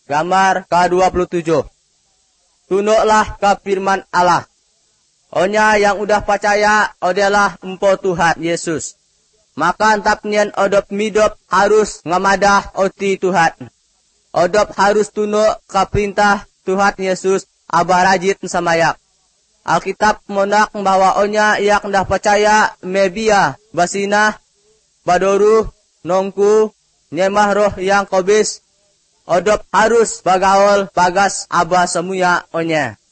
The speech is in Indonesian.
Gambar ke-27. Tunduklah ke firman Allah. Onya yang udah percaya adalah empo Tuhan Yesus. Maka tapnian odop midop harus ngamadah oti Tuhan. Odop harus tunduk ke perintah Tuhan Yesus abarajit samayak. Alkitab monak bahwa onya yang dah percaya mebia basina badoru nongku nyemah roh yang kobis. Odop harus bagaul bagas aba semuanya onya.